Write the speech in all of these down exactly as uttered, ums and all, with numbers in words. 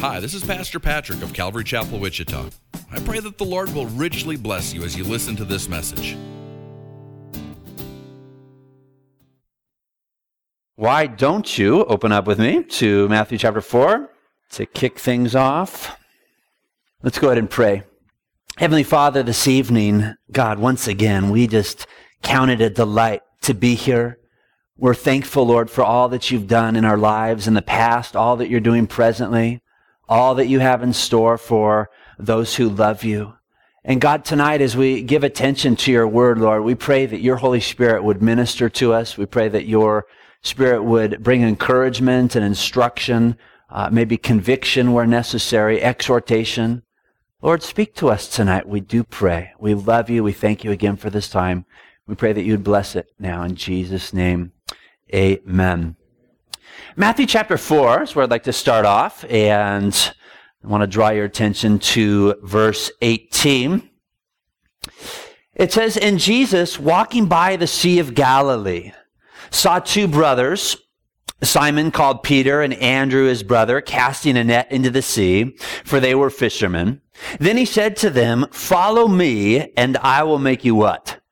Hi, this is Pastor Patrick of Calvary Chapel, Wichita. I pray that the Lord will richly bless you as you listen to this message. Why don't you open up with me to Matthew chapter four to kick things off? Let's go ahead and pray. Heavenly Father, this evening, God, once again, we just count it a delight to be here. We're thankful, Lord, for all that you've done in our lives in the past, all that you're doing presently, all that you have in store for those who love you. And God, tonight, as we give attention to your word, Lord, we pray that your Holy Spirit would minister to us. We pray that your Spirit would bring encouragement and instruction, uh, maybe conviction where necessary, exhortation. Lord, speak to us tonight. We do pray. We love you. We thank you again for this time. We pray that you'd bless it now in Jesus' name. Amen. Matthew chapter four is where I'd like to start off, and I want to draw your attention to verse eighteen. It says, "And Jesus, walking by the Sea of Galilee, saw two brothers, Simon called Peter and Andrew his brother, casting a net into the sea, for they were fishermen. Then he said to them, 'Follow me, and I will make you' what?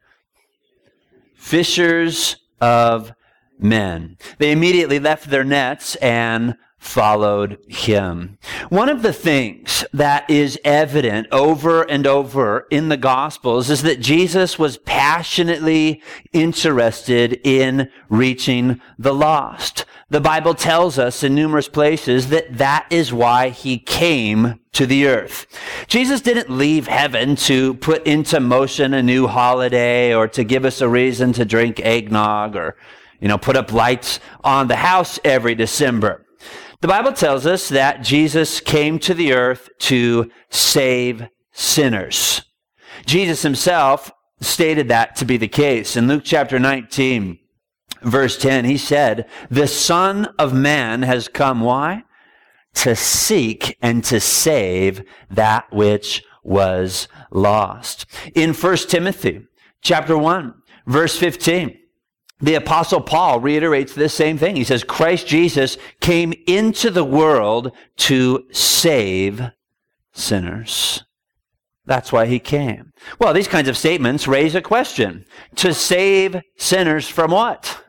Fishers of men." They immediately left their nets and followed him. One of the things that is evident over and over in the Gospels is that Jesus was passionately interested in reaching the lost. The Bible tells us in numerous places that that is why he came to the earth. Jesus didn't leave heaven to put into motion a new holiday or to give us a reason to drink eggnog or, you know, put up lights on the house every December. The Bible tells us that Jesus came to the earth to save sinners. Jesus himself stated that to be the case. In Luke chapter nineteen, verse ten, he said, "The Son of Man has come," why? "To seek and to save that which was lost." In First Timothy chapter one, verse fifteen, the Apostle Paul reiterates this same thing. He says, "Christ Jesus came into the world to save sinners." That's why he came. Well, these kinds of statements raise a question. To save sinners from what?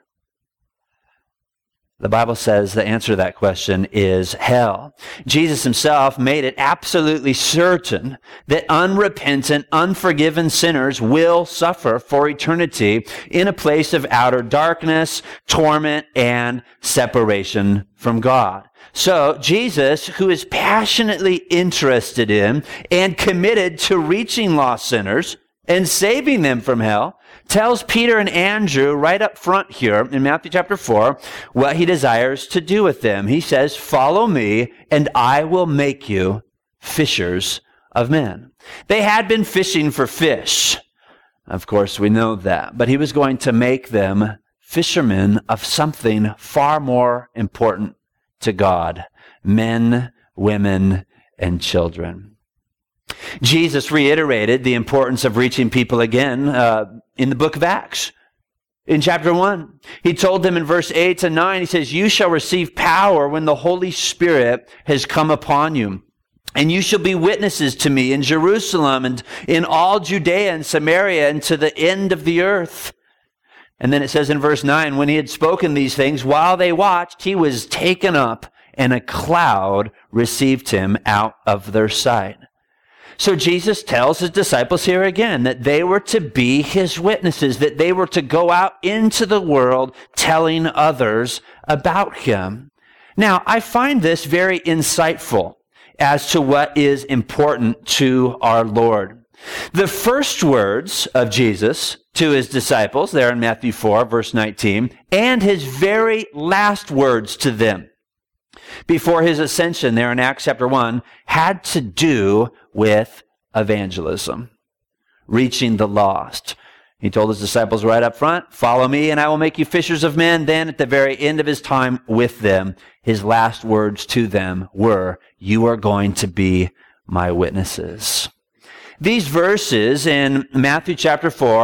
The Bible says the answer to that question is hell. Jesus himself made it absolutely certain that unrepentant, unforgiven sinners will suffer for eternity in a place of outer darkness, torment, and separation from God. So Jesus, who is passionately interested in and committed to reaching lost sinners and saving them from hell, tells Peter and Andrew right up front here in Matthew chapter four what he desires to do with them. He says, "Follow me, and I will make you fishers of men." They had been fishing for fish. Of course, we know that. But he was going to make them fishermen of something far more important to God: men, women, and children. Jesus reiterated the importance of reaching people again uh, in the book of Acts. In chapter one, he told them in verse eight to nine, he says, "You shall receive power when the Holy Spirit has come upon you. And you shall be witnesses to me in Jerusalem and in all Judea and Samaria and to the end of the earth." And then it says in verse nine, when he had spoken these things, while they watched, he was taken up, and a cloud received him out of their sight. So Jesus tells his disciples here again that they were to be his witnesses, that they were to go out into the world telling others about him. Now, I find this very insightful as to what is important to our Lord. The first words of Jesus to his disciples, there in Matthew four, verse nineteen, and his very last words to them before his ascension there in Acts chapter one, had to do with evangelism, reaching the lost. He told his disciples right up front, "Follow me, and I will make you fishers of men." Then at the very end of his time with them, his last words to them were, "You are going to be my witnesses." These verses in Matthew chapter four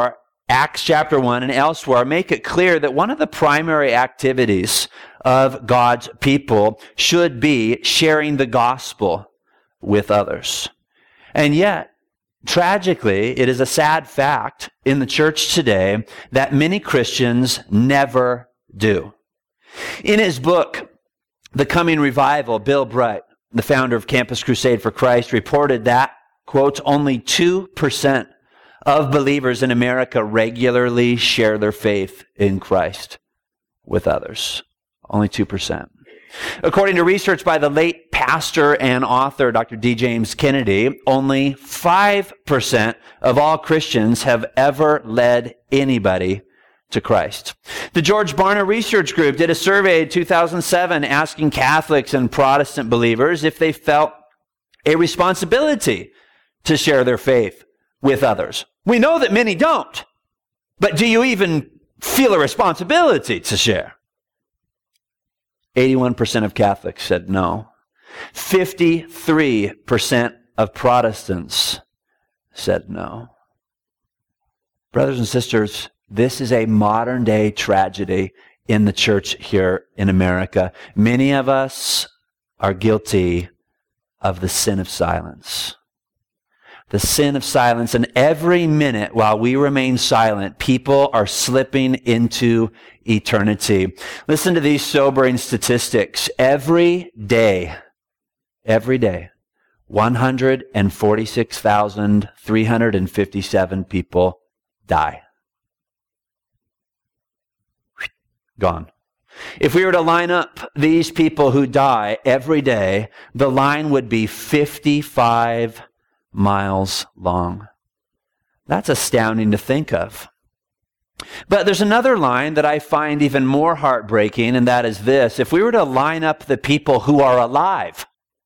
Acts chapter one and elsewhere make it clear that one of the primary activities of God's people should be sharing the gospel with others. And yet, tragically, it is a sad fact in the church today that many Christians never do. In his book, The Coming Revival, Bill Bright, the founder of Campus Crusade for Christ, reported that, quote, only two percent of believers in America regularly share their faith in Christ with others. Only two percent. According to research by the late pastor and author Doctor D. James Kennedy, only five percent of all Christians have ever led anybody to Christ. The George Barna Research Group did a survey in two thousand seven asking Catholics and Protestant believers if they felt a responsibility to share their faith with others. We know that many don't, but do you even feel a responsibility to share? eighty-one percent of Catholics said no. fifty-three percent of Protestants said no. Brothers and sisters, this is a modern day tragedy in the church here in America. Many of us are guilty of the sin of silence. The sin of silence. And every minute while we remain silent, people are slipping into eternity. Listen to these sobering statistics. Every day, every day, one hundred forty-six thousand three hundred fifty-seven people die. Gone. If we were to line up these people who die every day, the line would be fifty-five miles long. That's astounding to think of. But there's another line that I find even more heartbreaking, and that is this. If we were to line up the people who are alive,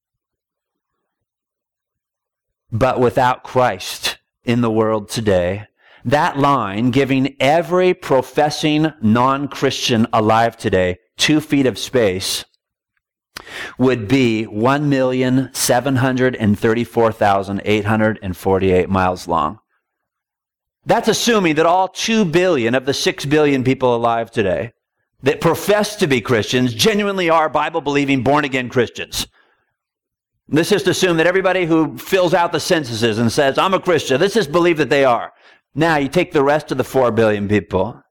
but without Christ in the world today, that line, giving every professing non-Christian alive today two feet of space, would be one million seven hundred thirty-four thousand eight hundred forty-eight miles long. That's assuming that all two billion of the six billion people alive today that profess to be Christians genuinely are Bible-believing, born-again Christians. Let's just assume that everybody who fills out the censuses and says, I'm a Christian, let's just believe that they are. Now you take the rest of the four billion people,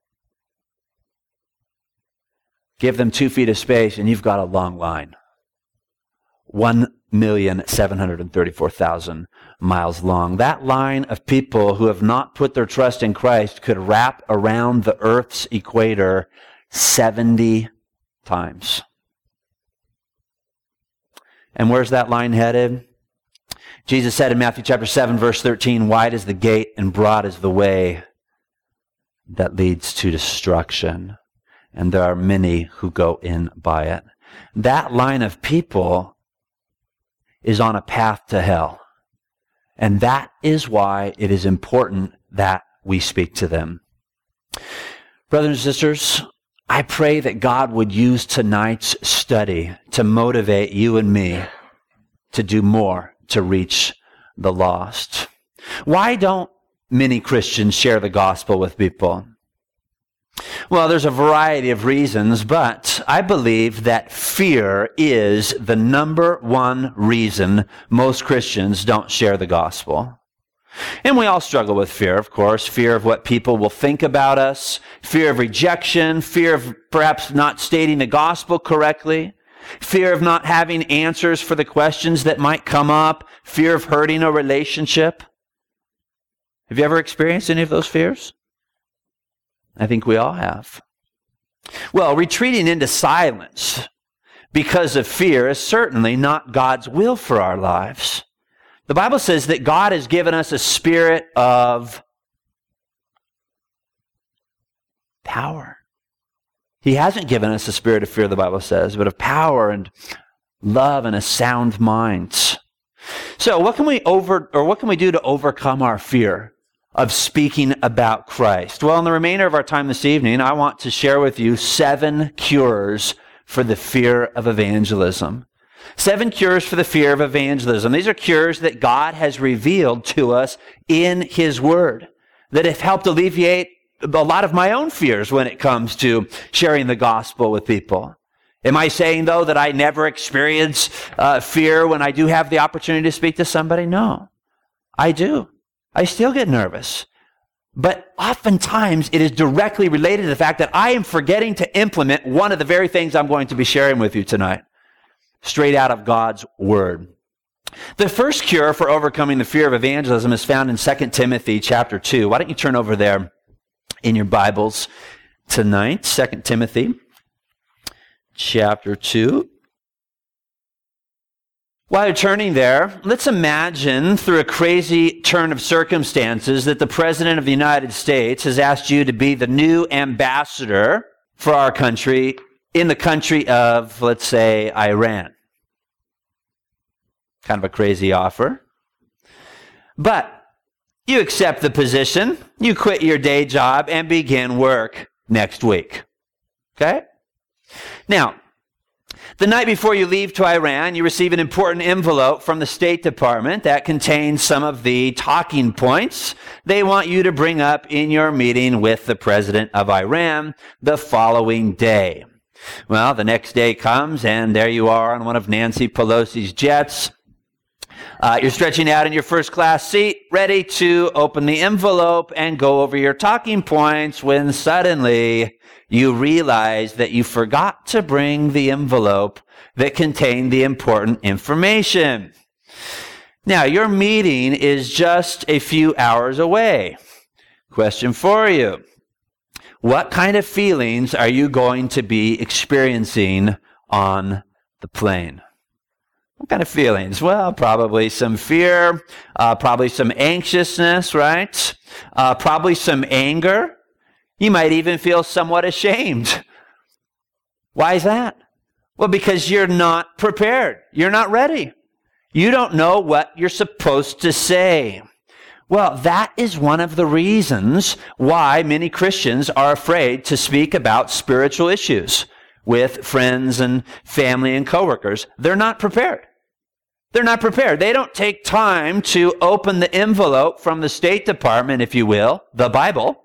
give them two feet of space, and you've got a long line. one million seven hundred thirty-four thousand miles long. That line of people who have not put their trust in Christ could wrap around the earth's equator seventy times. And where's that line headed? Jesus said in Matthew chapter seven, verse thirteen, wide is the gate and broad is the way that leads to destruction, and there are many who go in by it. That line of people is on a path to hell. And that is why it is important that we speak to them. Brothers and sisters, I pray that God would use tonight's study to motivate you and me to do more to reach the lost. Why don't many Christians share the gospel with people? Well, there's a variety of reasons, but I believe that fear is the number one reason most Christians don't share the gospel. And we all struggle with fear, of course. Fear of what people will think about us, fear of rejection, fear of perhaps not stating the gospel correctly, fear of not having answers for the questions that might come up, fear of hurting a relationship. Have you ever experienced any of those fears? I think we all have. Well, retreating into silence because of fear is certainly not God's will for our lives. The Bible says that God has given us a spirit of power. He hasn't given us a spirit of fear, the Bible says, but of power and love and a sound mind. So what can we over or what can we do to overcome our fear of speaking about Christ? Well, in the remainder of our time this evening, I want to share with you seven cures for the fear of evangelism. Seven cures for the fear of evangelism. These are cures that God has revealed to us in His Word that have helped alleviate a lot of my own fears when it comes to sharing the gospel with people. Am I saying, though, that I never experience uh, fear when I do have the opportunity to speak to somebody? No, I do. I still get nervous. But oftentimes it is directly related to the fact that I am forgetting to implement one of the very things I'm going to be sharing with you tonight, straight out of God's Word. The first cure for overcoming the fear of evangelism is found in Second Timothy chapter two. Why don't you turn over there in your Bibles tonight, Second Timothy chapter two. While you're turning there, let's imagine through a crazy turn of circumstances that the President of the United States has asked you to be the new ambassador for our country in the country of, let's say, Iran. Kind of a crazy offer. But you accept the position, you quit your day job, and begin work next week. Okay? Now, the night before you leave to Iran, you receive an important envelope from the State Department that contains some of the talking points they want you to bring up in your meeting with the President of Iran the following day. Well, the next day comes, and there you are on one of Nancy Pelosi's jets. Uh, you're stretching out in your first class seat, ready to open the envelope and go over your talking points, when suddenly you realize that you forgot to bring the envelope that contained the important information. Now, your meeting is just a few hours away. Question for you. What kind of feelings are you going to be experiencing on the plane? What kind of feelings? Well, probably some fear, uh, probably some anxiousness, right? Uh, probably some anger. You might even feel somewhat ashamed. Why is that? Well, because you're not prepared. You're not ready. You don't know what you're supposed to say. Well, that is one of the reasons why many Christians are afraid to speak about spiritual issues with friends and family and coworkers. They're not prepared. They're not prepared. They don't take time to open the envelope from the State Department, if you will, the Bible,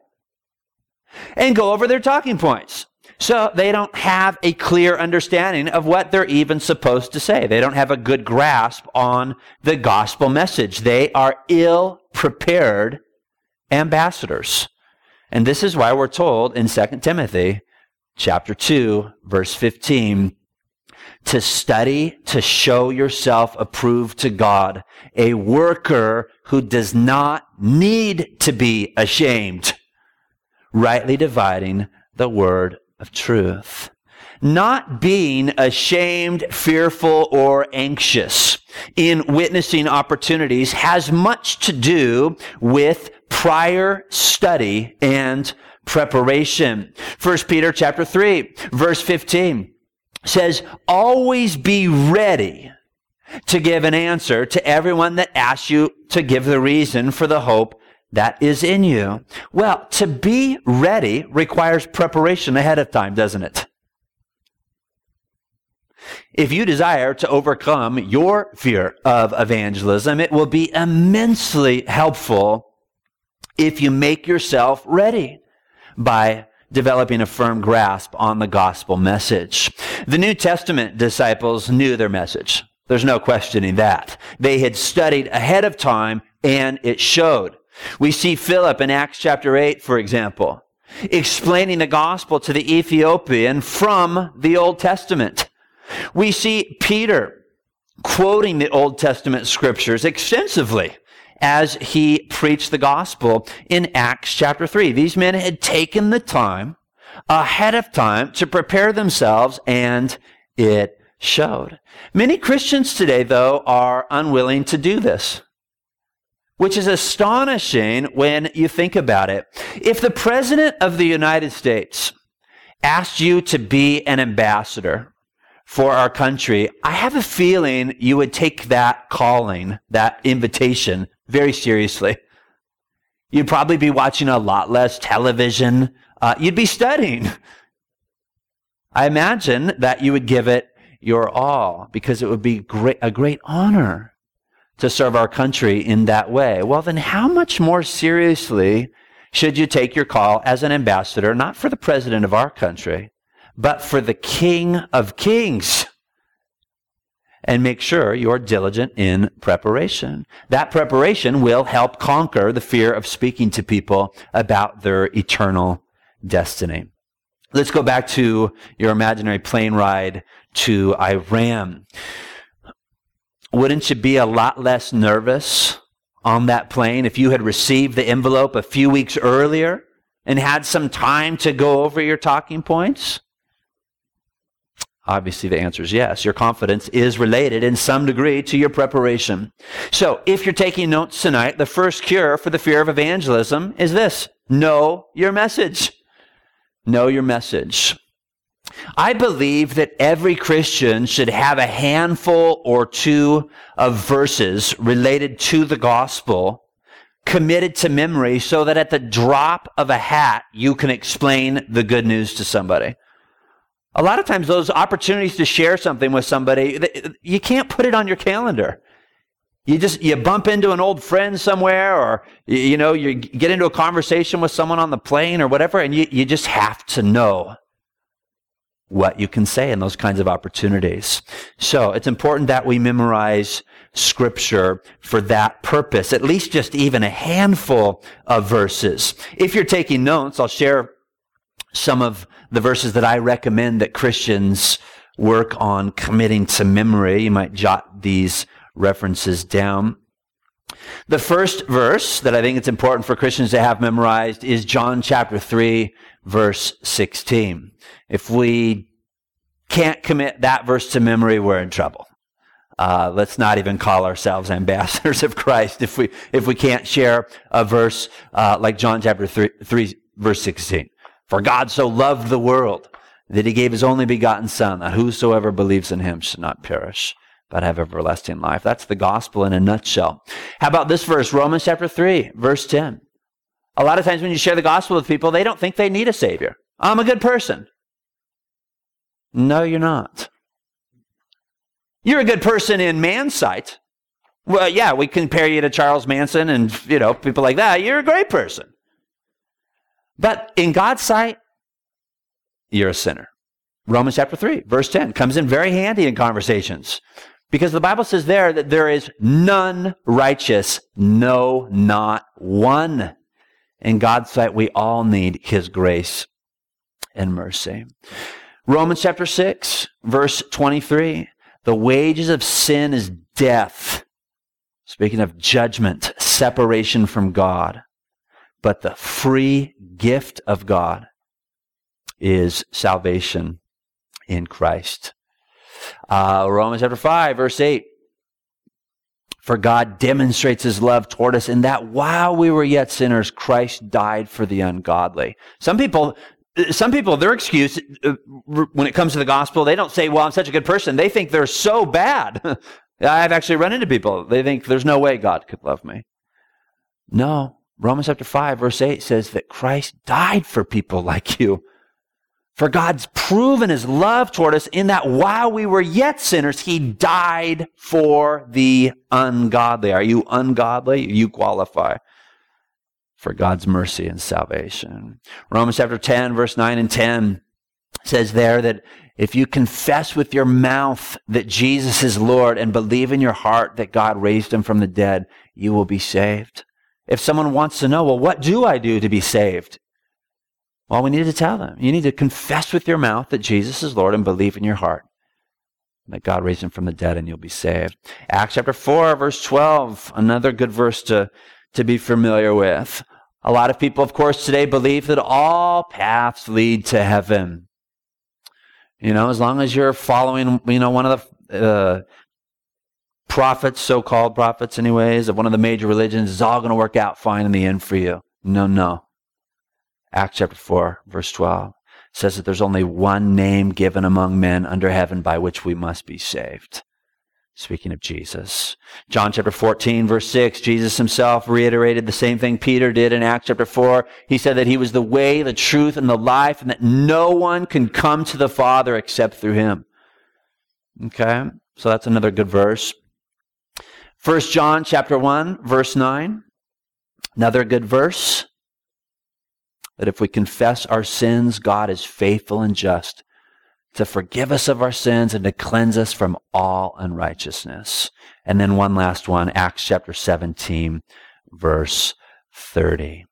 and go over their talking points. So they don't have a clear understanding of what they're even supposed to say. They don't have a good grasp on the gospel message. They are ill-prepared ambassadors. And this is why we're told in Second Timothy chapter two, verse fifteen, to study to show yourself approved to God, a worker who does not need to be ashamed, rightly dividing the word of truth. Not being ashamed, fearful, or anxious in witnessing opportunities has much to do with prior study and preparation. First Peter chapter three, verse fifteen says, always be ready to give an answer to everyone that asks you to give the reason for the hope that is in you. Well, to be ready requires preparation ahead of time, doesn't it? If you desire to overcome your fear of evangelism, it will be immensely helpful if you make yourself ready by developing a firm grasp on the gospel message. The New Testament disciples knew their message. There's no questioning that. They had studied ahead of time, and it showed. We see Philip in Acts chapter eight, for example, explaining the gospel to the Ethiopian from the Old Testament. We see Peter quoting the Old Testament scriptures extensively as he preached the gospel in Acts chapter three. These men had taken the time ahead of time to prepare themselves, and it showed. Many Christians today, though, are unwilling to do this, which is astonishing when you think about it. If the President of the United States asked you to be an ambassador for our country, I have a feeling you would take that calling, that invitation, very seriously. You'd probably be watching a lot less television. Uh, you'd be studying. I imagine that you would give it your all, because it would be great, a great honor to serve our country in that way. Well, then how much more seriously should you take your call as an ambassador, not for the president of our country, but for the King of Kings. And make sure you're diligent in preparation. That preparation will help conquer the fear of speaking to people about their eternal destiny. Let's go back to your imaginary plane ride to Iran. Wouldn't you be a lot less nervous on that plane if you had received the envelope a few weeks earlier and had some time to go over your talking points? Obviously, the answer is yes. Your confidence is related in some degree to your preparation. So, if you're taking notes tonight, the first cure for the fear of evangelism is this: know your message. Know your message. I believe that every Christian should have a handful or two of verses related to the gospel committed to memory so that at the drop of a hat, you can explain the good news to somebody. A lot of times those opportunities to share something with somebody, you can't put it on your calendar. You just, you bump into an old friend somewhere, or, you know, you get into a conversation with someone on the plane or whatever, and you, you just have to know what you can say in those kinds of opportunities. So it's important that we memorize Scripture for that purpose, at least just even a handful of verses. If you're taking notes, I'll share some of the verses that I recommend that Christians work on committing to memory. You might jot these references down. The first verse that I think it's important for Christians to have memorized is John chapter three, verse sixteen. If we can't commit that verse to memory, we're in trouble. Uh, let's not even call ourselves ambassadors of Christ if we if we can't share a verse uh, like John chapter three, three, verse sixteen. For God so loved the world that he gave his only begotten Son, that whosoever believes in him should not perish, but have everlasting life. That's the gospel in a nutshell. How about this verse, Romans chapter three, verse ten? A lot of times when you share the gospel with people, they don't think they need a Savior. I'm a good person. No, you're not. You're a good person in man's sight. Well, yeah, we compare you to Charles Manson and, you know, people like that. You're a great person. But in God's sight, you're a sinner. Romans chapter three, verse ten comes in very handy in conversations, because the Bible says there that there is none righteous, no, not one. In God's sight, we all need his grace and mercy. Romans chapter six, verse twenty-three, the wages of sin is death. Speaking of judgment, separation from God. But the free gift of God is salvation in Christ. Uh, Romans chapter five, verse eight. For God demonstrates his love toward us in that while we were yet sinners, Christ died for the ungodly. Some people, some people, their excuse uh, when it comes to the gospel, they don't say, well, I'm such a good person. They think they're so bad. I've actually run into people. They think there's no way God could love me. No. Romans chapter five, verse eight says that Christ died for people like you. For God's proven his love toward us in that while we were yet sinners, he died for the ungodly. Are you ungodly? You qualify for God's mercy and salvation. Romans chapter ten, verse nine and ten says there that if you confess with your mouth that Jesus is Lord and believe in your heart that God raised him from the dead, you will be saved. If someone wants to know, well, what do I do to be saved? Well, we need to tell them. You need to confess with your mouth that Jesus is Lord and believe in your heart that God raised him from the dead and you'll be saved. Acts chapter four, verse twelve, another good verse to, to be familiar with. A lot of people, of course, today believe that all paths lead to heaven. You know, as long as you're following, you know, one of the uh, prophets, so-called prophets anyways, of one of the major religions, it's all going to work out fine in the end for you. No, no. Acts chapter four, verse twelve says that there's only one name given among men under heaven by which we must be saved. Speaking of Jesus. John chapter fourteen, verse six, Jesus himself reiterated the same thing Peter did in Acts chapter four. He said that he was the way, the truth, and the life, and that no one can come to the Father except through him. Okay, so that's another good verse. First John chapter one, verse nine, another good verse. that if we confess our sins, God is faithful and just to forgive us of our sins and to cleanse us from all unrighteousness. And then one last one, Acts chapter seventeen, verse thirty.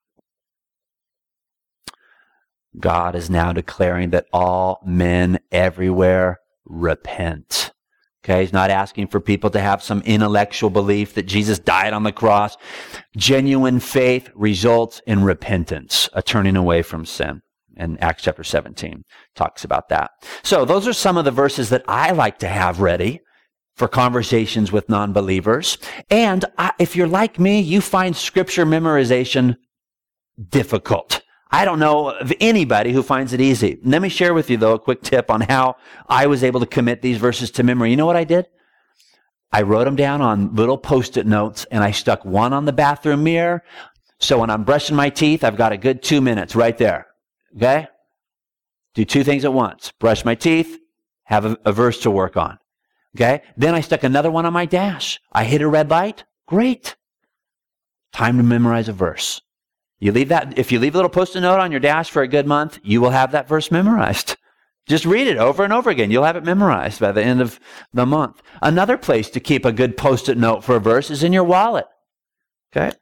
God is now declaring that all men everywhere repent. Okay, he's not asking for people to have some intellectual belief that Jesus died on the cross. Genuine faith results in repentance, a turning away from sin. And Acts chapter seventeen talks about that. So those are some of the verses that I like to have ready for conversations with non-believers. And I, if you're like me, you find scripture memorization difficult. I don't know of anybody who finds it easy. Let me share with you, though, a quick tip on how I was able to commit these verses to memory. You know what I did? I wrote them down on little Post-it notes, and I stuck one on the bathroom mirror. So when I'm brushing my teeth, I've got a good two minutes right there. Okay? Do two things at once. Brush my teeth, have a, a verse to work on. Okay? Then I stuck another one on my dash. I hit a red light. Great. Time to memorize a verse. You leave that, if you leave a little Post-it note on your dash for a good month, you will have that verse memorized. Just read it over and over again. You'll have it memorized by the end of the month. Another place to keep a good Post-it note for a verse is in your wallet. Okay?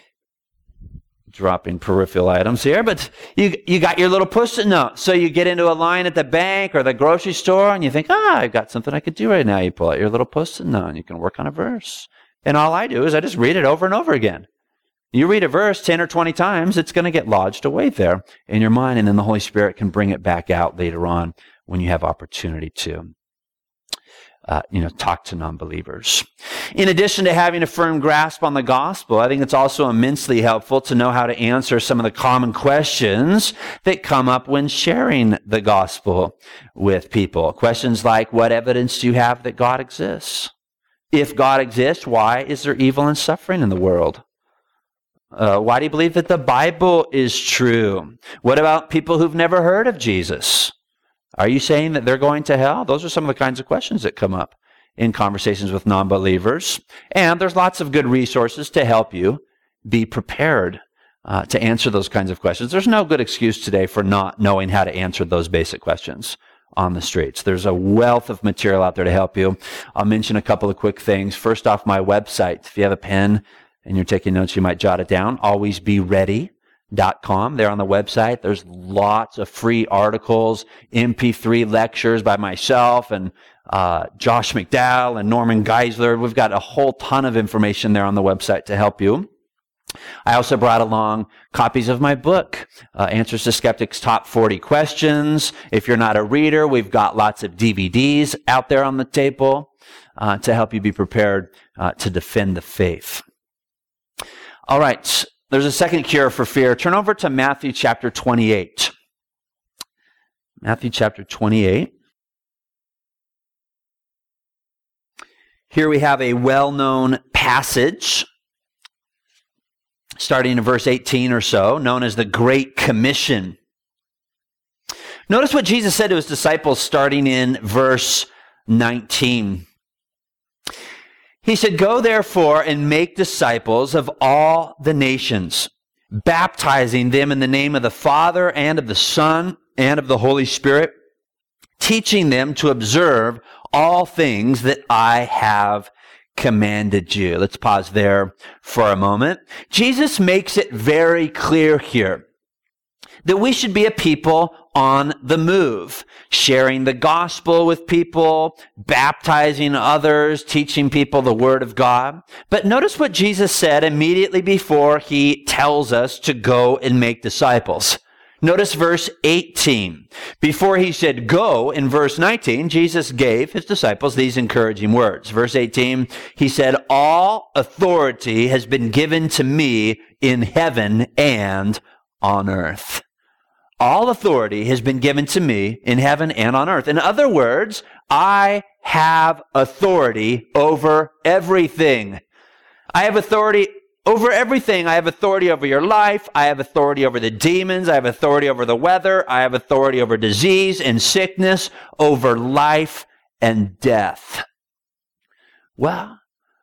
Dropping peripheral items here, but you you got your little Post-it note. So you get into a line at the bank or the grocery store and you think, ah, I've got something I could do right now. You pull out your little Post-it note and you can work on a verse. And all I do is I just read it over and over again. You read a verse ten or twenty times, it's going to get lodged away there in your mind, and then the Holy Spirit can bring it back out later on when you have opportunity to, uh, you know, talk to non-believers. In addition to having a firm grasp on the gospel, I think it's also immensely helpful to know how to answer some of the common questions that come up when sharing the gospel with people. Questions like, what evidence do you have that God exists? If God exists, why is there evil and suffering in the world? Uh, why do you believe that the Bible is true? What about people who've never heard of Jesus? Are you saying that they're going to hell? Those are some of the kinds of questions that come up in conversations with non-believers. And there's lots of good resources to help you be prepared uh, to answer those kinds of questions. There's no good excuse today for not knowing how to answer those basic questions on the streets. There's a wealth of material out there to help you. I'll mention a couple of quick things. First off, my website. If you have a pen and you're taking notes, you might jot it down. always be ready dot com. There on the website, there's lots of free articles, M P three lectures by myself and uh, Josh McDowell and Norman Geisler. We've got a whole ton of information there on the website to help you. I also brought along copies of my book, uh, Answers to Skeptics' Top forty Questions. If you're not a reader, we've got lots of D V Ds out there on the table uh, to help you be prepared uh, to defend the faith. All right, there's a second cure for fear. Turn over to Matthew chapter twenty-eight. Matthew chapter twenty-eight. Here we have a well-known passage, starting in verse eighteen or so, known as the Great Commission. Notice what Jesus said to his disciples starting in verse nineteen. He said, "Go therefore and make disciples of all the nations, baptizing them in the name of the Father and of the Son and of the Holy Spirit, teaching them to observe all things that I have commanded you." Let's pause there for a moment. Jesus makes it very clear here that we should be a people on the move, sharing the gospel with people, baptizing others, teaching people the word of God. But notice what Jesus said immediately before he tells us to go and make disciples. Notice verse eighteen. Before he said go in verse nineteen, Jesus gave his disciples these encouraging words. Verse eighteen, he said, "All authority has been given to me in heaven and on earth." All authority has been given to me in heaven and on earth. In other words, I have authority over everything. I have authority over everything. I have authority over your life. I have authority over the demons. I have authority over the weather. I have authority over disease and sickness, over life and death. Well,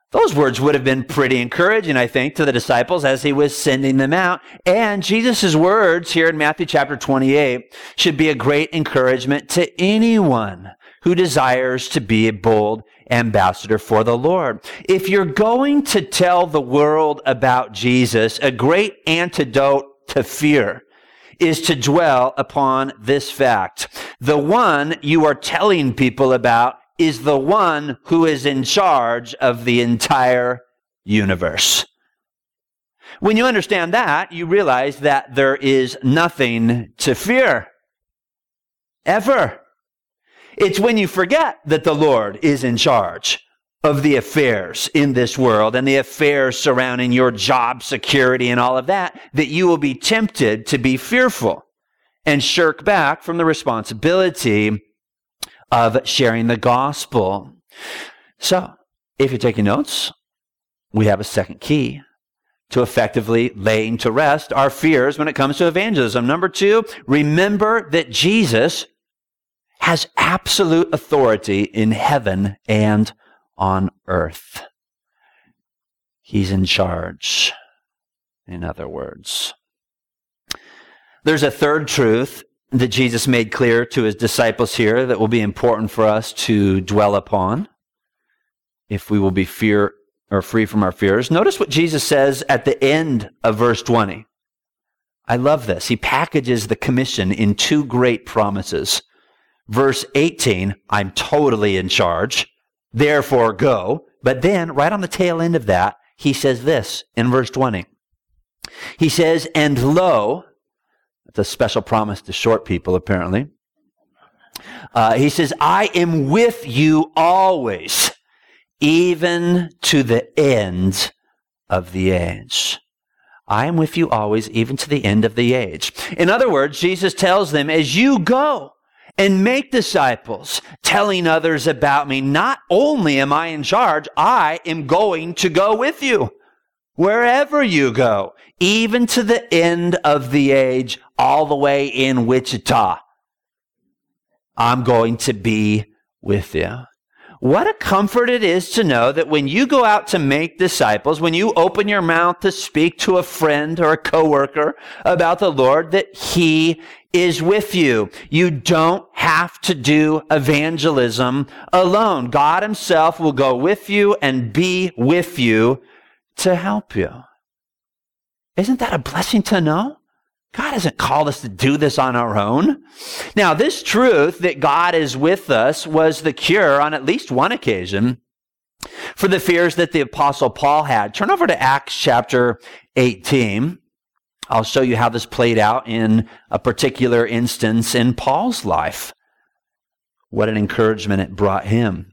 Those words would have been pretty encouraging, I think, to the disciples as he was sending them out. And Jesus' words here in Matthew chapter twenty-eight should be a great encouragement to anyone who desires to be a bold ambassador for the Lord. If you're going to tell the world about Jesus, a great antidote to fear is to dwell upon this fact. The one you are telling people about is the one who is in charge of the entire universe. When you understand that, you realize that there is nothing to fear. Ever. It's when you forget that the Lord is in charge of the affairs in this world and the affairs surrounding your job security and all of that, that you will be tempted to be fearful and shirk back from the responsibility of sharing the gospel. So, if you're taking notes, we have a second key to effectively laying to rest our fears when it comes to evangelism. Number two, remember that Jesus has absolute authority in heaven and on earth. He's in charge, in other words. There's a third truth that Jesus made clear to his disciples here that will be important for us to dwell upon if we will be fear or free from our fears. Notice what Jesus says at the end of verse twenty. I love this. He packages the commission in two great promises. Verse eighteen, I'm totally in charge, therefore go. But then, right on the tail end of that, he says this in verse twenty. He says, and lo, that's a special promise to short people, apparently. Uh, he says, I am with you always, even to the end of the age. I am with you always, even to the end of the age. In other words, Jesus tells them, as you go and make disciples, telling others about me, not only am I in charge, I am going to go with you. Wherever you go, even to the end of the age, all the way in Wichita, I'm going to be with you. What a comfort it is to know that when you go out to make disciples, when you open your mouth to speak to a friend or a coworker about the Lord, that He is with you. You don't have to do evangelism alone. God Himself will go with you and be with you to help you. Isn't that a blessing to know? God hasn't called us to do this on our own. Now, this truth that God is with us was the cure on at least one occasion for the fears that the Apostle Paul had. Turn over to Acts chapter eighteen. I'll show you how this played out in a particular instance in Paul's life. What an encouragement it brought him.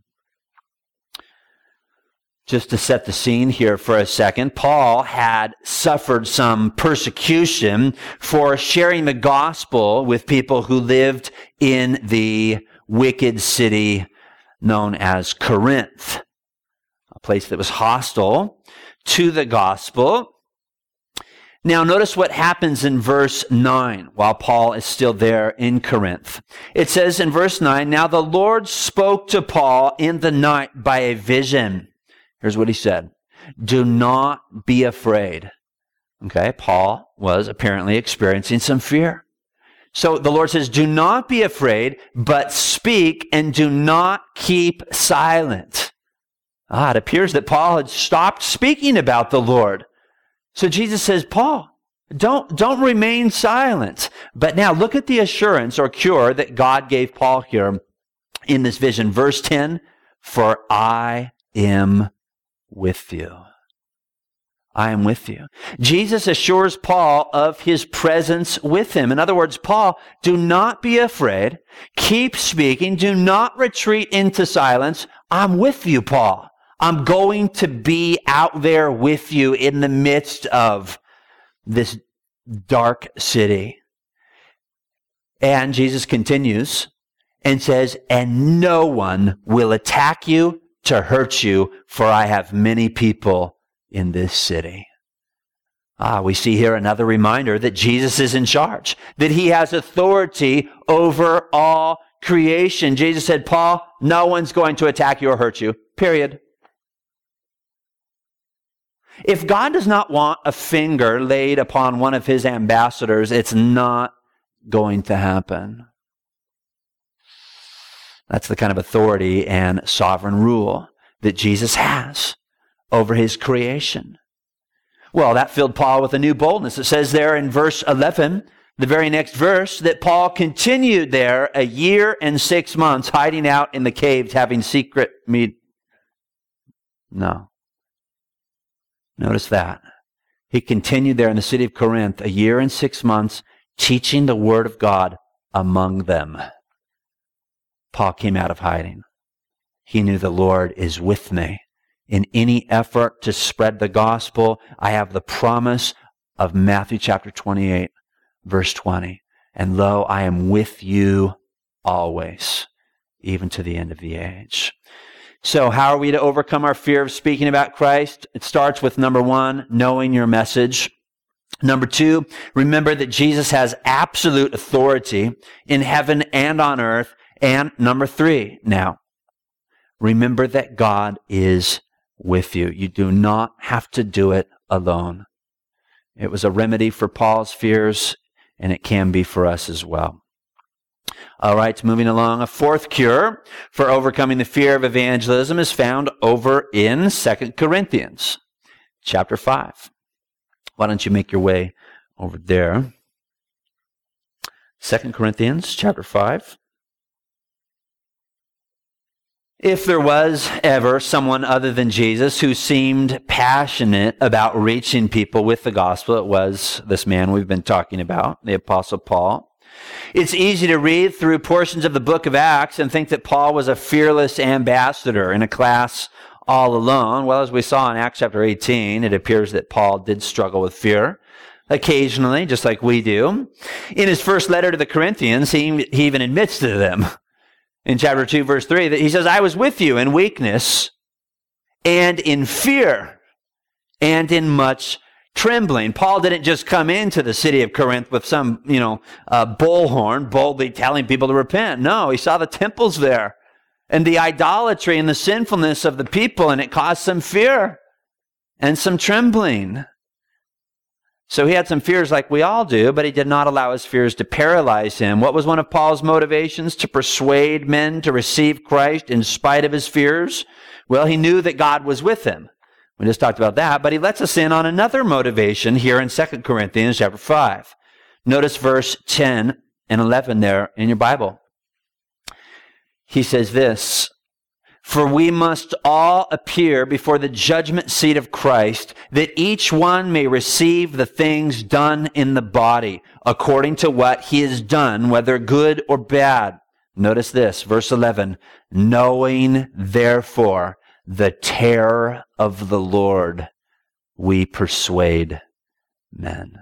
Just to set the scene here for a second, Paul had suffered some persecution for sharing the gospel with people who lived in the wicked city known as Corinth, a place that was hostile to the gospel. Now, notice what happens in verse nine while Paul is still there in Corinth. It says in verse nine, now the Lord spoke to Paul in the night by a vision. Here's what he said. Do not be afraid. Okay, Paul was apparently experiencing some fear. So the Lord says, do not be afraid, but speak and do not keep silent. Ah, it appears that Paul had stopped speaking about the Lord. So Jesus says, Paul, don't, don't remain silent. But now look at the assurance or cure that God gave Paul here in this vision. Verse ten, for I am with you. I am with you. Jesus assures Paul of his presence with him. In other words, Paul, do not be afraid. Keep speaking. Do not retreat into silence. I'm with you, Paul. I'm going to be out there with you in the midst of this dark city. And Jesus continues and says, and no one will attack you to hurt you, for I have many people in this city. Ah, we see here another reminder that Jesus is in charge, that He has authority over all creation. Jesus said, Paul, no one's going to attack you or hurt you, period. If God does not want a finger laid upon one of his ambassadors, it's not going to happen. That's the kind of authority and sovereign rule that Jesus has over his creation. Well, that filled Paul with a new boldness. It says there in verse eleven, the very next verse, that Paul continued there a year and six months, hiding out in the caves, having secret meet. No. Notice that. He continued there in the city of Corinth a year and six months, teaching the word of God among them. Paul came out of hiding. He knew the Lord is with me. In any effort to spread the gospel, I have the promise of Matthew chapter twenty-eight, verse twenty. And lo, I am with you always, even to the end of the age. So how are we to overcome our fear of speaking about Christ? It starts with number one, knowing your message. Number two, remember that Jesus has absolute authority in heaven and on earth. And number three, now, remember that God is with you. You do not have to do it alone. It was a remedy for Paul's fears, and it can be for us as well. All right, moving along. A fourth cure for overcoming the fear of evangelism is found over in Second Corinthians chapter five. Why don't you make your way over there? Second Corinthians chapter five. If there was ever someone other than Jesus who seemed passionate about reaching people with the gospel, it was this man we've been talking about, the Apostle Paul. It's easy to read through portions of the book of Acts and think that Paul was a fearless ambassador in a class all alone. Well, as we saw in Acts chapter eighteen, it appears that Paul did struggle with fear occasionally, just like we do. In his first letter to the Corinthians, he, he even admits to them in chapter two, verse three, that he says, I was with you in weakness and in fear and in much trembling. Paul didn't just come into the city of Corinth with some, you know, uh, bullhorn boldly telling people to repent. No, he saw the temples there and the idolatry and the sinfulness of the people, and it caused some fear and some trembling. So he had some fears like we all do, but he did not allow his fears to paralyze him. What was one of Paul's motivations? To persuade men to receive Christ in spite of his fears? Well, he knew that God was with him. We just talked about that, but he lets us in on another motivation here in Second Corinthians chapter five. Notice verse ten and eleven there in your Bible. He says this, for we must all appear before the judgment seat of Christ, that each one may receive the things done in the body, according to what he has done, whether good or bad. Notice this, verse eleven, knowing therefore the terror of the Lord, we persuade men.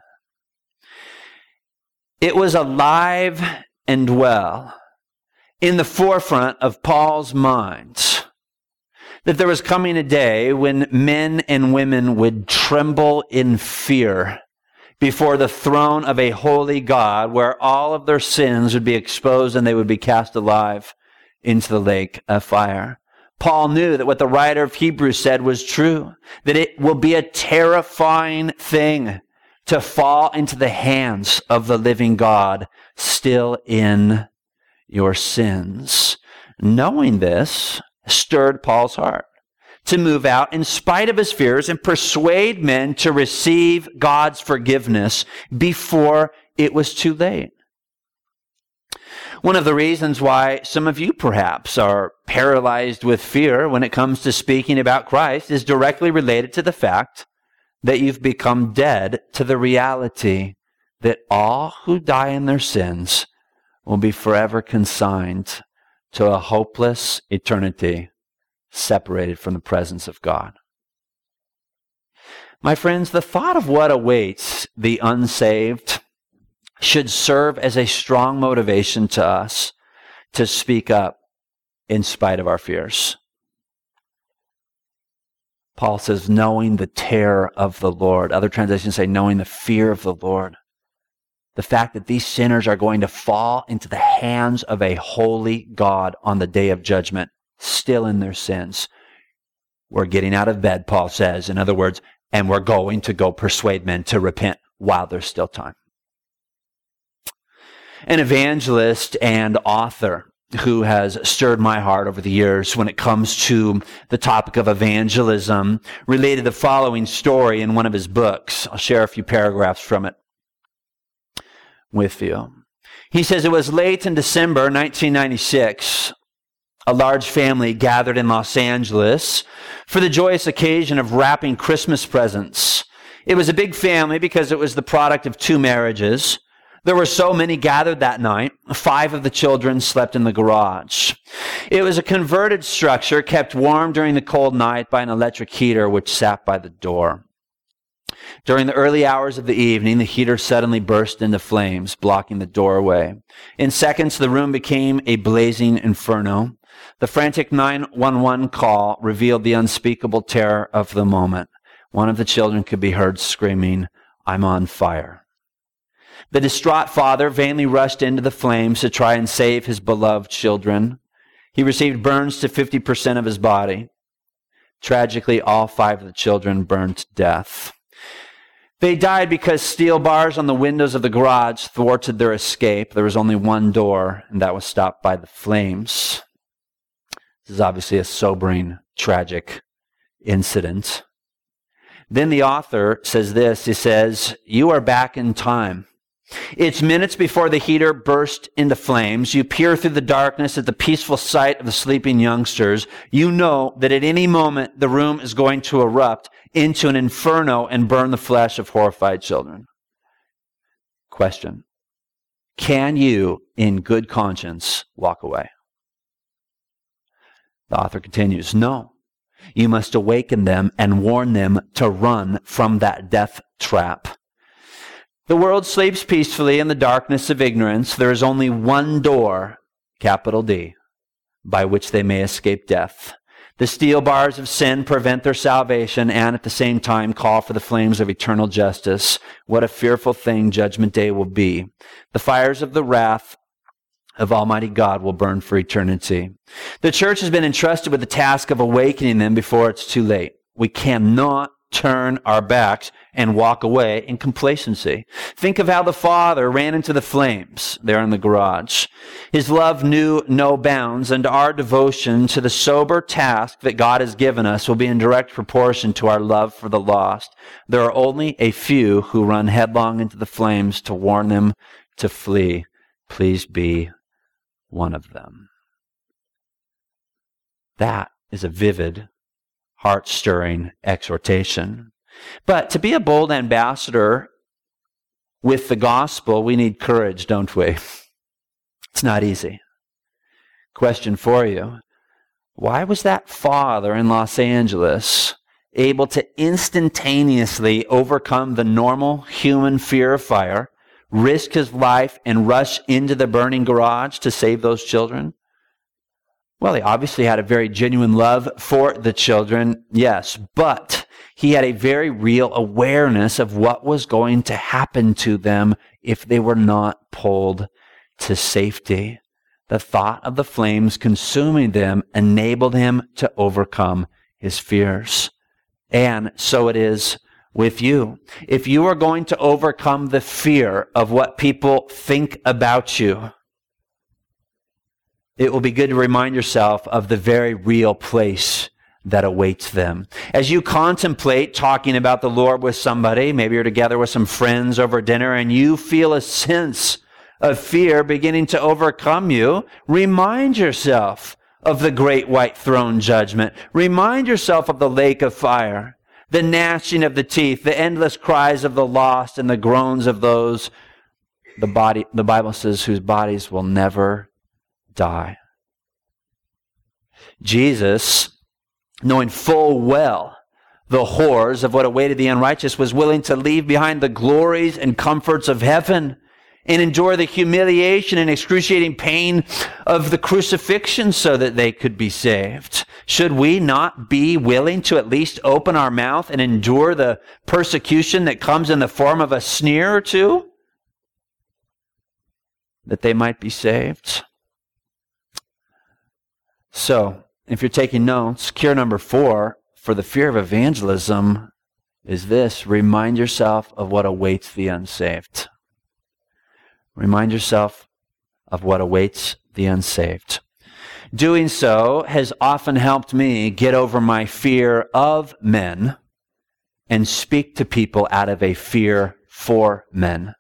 It was alive and well in the forefront of Paul's mind that there was coming a day when men and women would tremble in fear before the throne of a holy God, where all of their sins would be exposed and they would be cast alive into the lake of fire. Paul knew that what the writer of Hebrews said was true, that it will be a terrifying thing to fall into the hands of the living God still in your sins. Knowing this stirred Paul's heart to move out in spite of his fears and persuade men to receive God's forgiveness before it was too late. One of the reasons why some of you perhaps are paralyzed with fear when it comes to speaking about Christ is directly related to the fact that you've become dead to the reality that all who die in their sins will be forever consigned to a hopeless eternity separated from the presence of God. My friends, the thought of what awaits the unsaved should serve as a strong motivation to us to speak up in spite of our fears. Paul says, knowing the terror of the Lord. Other translations say, knowing the fear of the Lord. The fact that these sinners are going to fall into the hands of a holy God on the day of judgment, still in their sins. We're getting out of bed, Paul says. In other words, and we're going to go persuade men to repent while there's still time. An evangelist and author who has stirred my heart over the years when it comes to the topic of evangelism related the following story in one of his books. I'll share a few paragraphs from it with you. He says, it was late in December nineteen ninety-six. A large family gathered in Los Angeles for the joyous occasion of wrapping Christmas presents. It was a big family because it was the product of two marriages. There were so many gathered that night. Five of the children slept in the garage. It was a converted structure kept warm during the cold night by an electric heater which sat by the door. During the early hours of the evening, the heater suddenly burst into flames, blocking the doorway. In seconds, the room became a blazing inferno. The frantic nine one one call revealed the unspeakable terror of the moment. One of the children could be heard screaming, "I'm on fire." The distraught father vainly rushed into the flames to try and save his beloved children. He received burns to fifty percent of his body. Tragically, all five of the children burned to death. They died because steel bars on the windows of the garage thwarted their escape. There was only one door, and that was stopped by the flames. This is obviously a sobering, tragic incident. Then the author says this. He says, "You are back in time. It's minutes before the heater burst into flames. You peer through the darkness at the peaceful sight of the sleeping youngsters. You know that at any moment the room is going to erupt into an inferno and burn the flesh of horrified children." Question: can you, in good conscience, walk away? The author continues, "No. You must awaken them and warn them to run from that death trap. The world sleeps peacefully in the darkness of ignorance. There is only one door, capital D, by which they may escape death. The steel bars of sin prevent their salvation and at the same time call for the flames of eternal justice. What a fearful thing Judgment Day will be. The fires of the wrath of Almighty God will burn for eternity. The church has been entrusted with the task of awakening them before it's too late. We cannot turn our backs and walk away in complacency. Think of how the father ran into the flames there in the garage. His love knew no bounds, and our devotion to the sober task that God has given us will be in direct proportion to our love for the lost. There are only a few who run headlong into the flames to warn them to flee. Please be one of them." That is a vivid, heart-stirring exhortation. But to be a bold ambassador with the gospel, we need courage, don't we? It's not easy. Question for you: why was that father in Los Angeles able to instantaneously overcome the normal human fear of fire, risk his life, and rush into the burning garage to save those children? Well, he obviously had a very genuine love for the children, yes, but he had a very real awareness of what was going to happen to them if they were not pulled to safety. The thought of the flames consuming them enabled him to overcome his fears. And so it is with you. If you are going to overcome the fear of what people think about you, it will be good to remind yourself of the very real place that awaits them. As you contemplate talking about the Lord with somebody, maybe you're together with some friends over dinner and you feel a sense of fear beginning to overcome you, remind yourself of the great white throne judgment. Remind yourself of the lake of fire, the gnashing of the teeth, the endless cries of the lost, and the groans of those, the body, the Bible says, whose bodies will never die. Jesus, knowing full well the horrors of what awaited the unrighteous, was willing to leave behind the glories and comforts of heaven and endure the humiliation and excruciating pain of the crucifixion so that they could be saved. Should we not be willing to at least open our mouth and endure the persecution that comes in the form of a sneer or two, that they might be saved? So, if you're taking notes, cure number four for the fear of evangelism is this: remind yourself of what awaits the unsaved. Remind yourself of what awaits the unsaved. Doing so has often helped me get over my fear of men and speak to people out of a fear for men.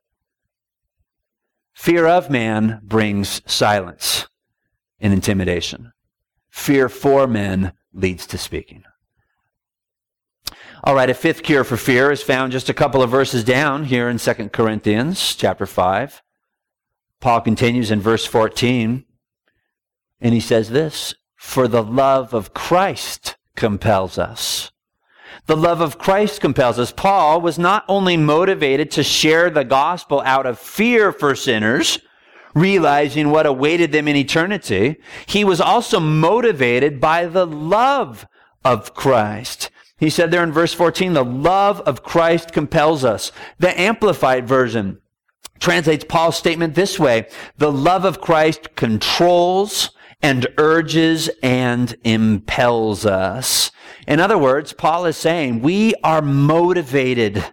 Fear of man brings silence and intimidation. Fear for men leads to speaking. All right, a fifth cure for fear is found just a couple of verses down here in Second Corinthians chapter five. Paul continues in verse fourteen, and he says this: "For the love of Christ compels us." The love of Christ compels us. Paul was not only motivated to share the gospel out of fear for sinners, realizing what awaited them in eternity, he was also motivated by the love of Christ. He said there in verse fourteen, "The love of Christ compels us." The Amplified Version translates Paul's statement this way: "The love of Christ controls and urges and impels us." In other words, Paul is saying we are motivated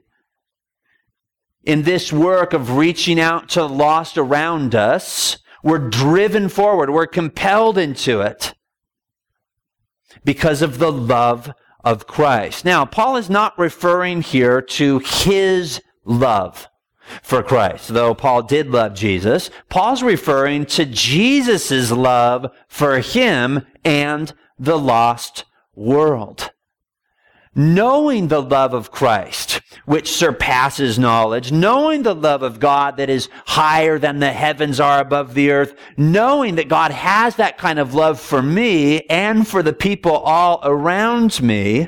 in this work of reaching out to the lost around us. We're driven forward. We're compelled into it because of the love of Christ. Now, Paul is not referring here to his love for Christ. Though Paul did love Jesus, Paul's referring to Jesus' love for him and the lost world. Knowing the love of Christ, which surpasses knowledge, knowing the love of God that is higher than the heavens are above the earth, knowing that God has that kind of love for me and for the people all around me,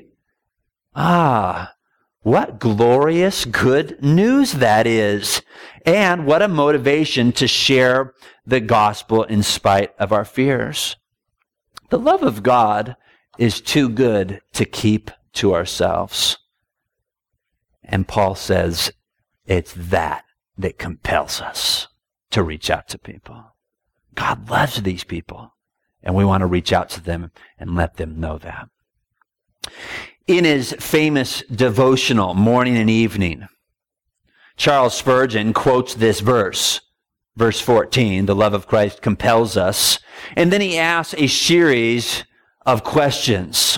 ah, what glorious good news that is. And what a motivation to share the gospel in spite of our fears. The love of God is too good to keep to ourselves. And Paul says it's that that compels us to reach out to people. God loves these people, and we want to reach out to them and let them know that. In his famous devotional, Morning and Evening, Charles Spurgeon quotes this verse, verse fourteen, "The love of Christ compels us," and then he asks a series of questions.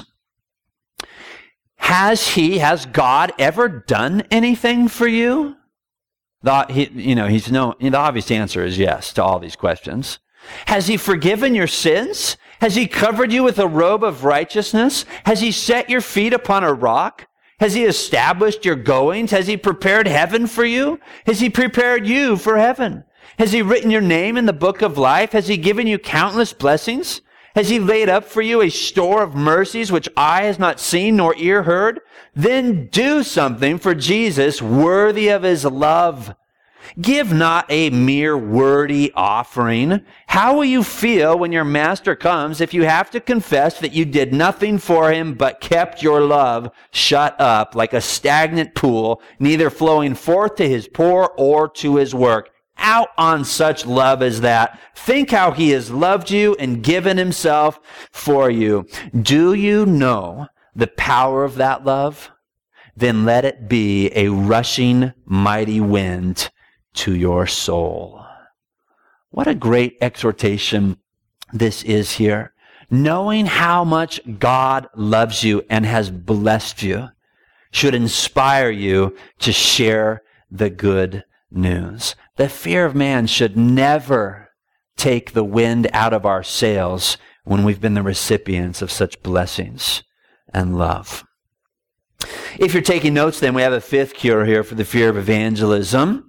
Has he, has God ever done anything for you? The, he, you know, he's no, the obvious answer is yes to all these questions. Has he forgiven your sins? Has he covered you with a robe of righteousness? Has he set your feet upon a rock? Has he established your goings? Has he prepared heaven for you? Has he prepared you for heaven? Has he written your name in the book of life? Has he given you countless blessings? Has he laid up for you a store of mercies which eye has not seen nor ear heard? Then do something for Jesus worthy of his love. Give not a mere wordy offering. How will you feel when your master comes if you have to confess that you did nothing for him but kept your love shut up like a stagnant pool, neither flowing forth to his poor or to his work? Out on such love as that. Think how he has loved you and given himself for you. Do you know the power of that love? Then let it be a rushing mighty wind to your soul. What a great exhortation this is here. Knowing how much God loves you and has blessed you should inspire you to share the good news. The fear of man should never take the wind out of our sails when we've been the recipients of such blessings and love. If you're taking notes, then we have a fifth cure here for the fear of evangelism.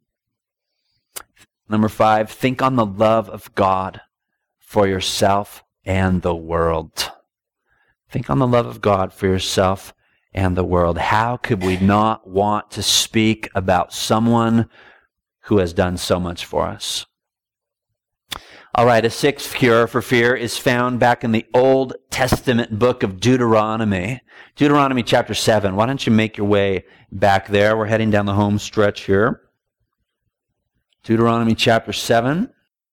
Number five, think on the love of God for yourself and the world. Think on the love of God for yourself and the world. How could we not want to speak about someone who has done so much for us? All right, a sixth cure for fear is found back in the Old Testament book of Deuteronomy. Deuteronomy chapter seven. Why don't you make your way back there? We're heading down the home stretch here. Deuteronomy chapter seven.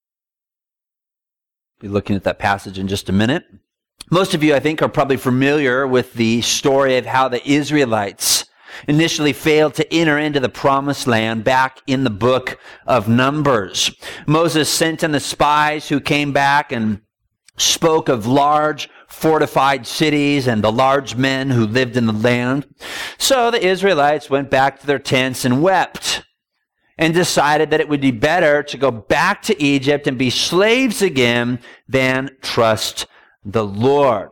Be looking at that passage in just a minute. Most of you, I think, are probably familiar with the story of how the Israelites initially failed to enter into the promised land back in the book of Numbers. Moses sent in the spies who came back and spoke of large fortified cities and the large men who lived in the land. So the Israelites went back to their tents and wept and decided that it would be better to go back to Egypt and be slaves again than trust the Lord.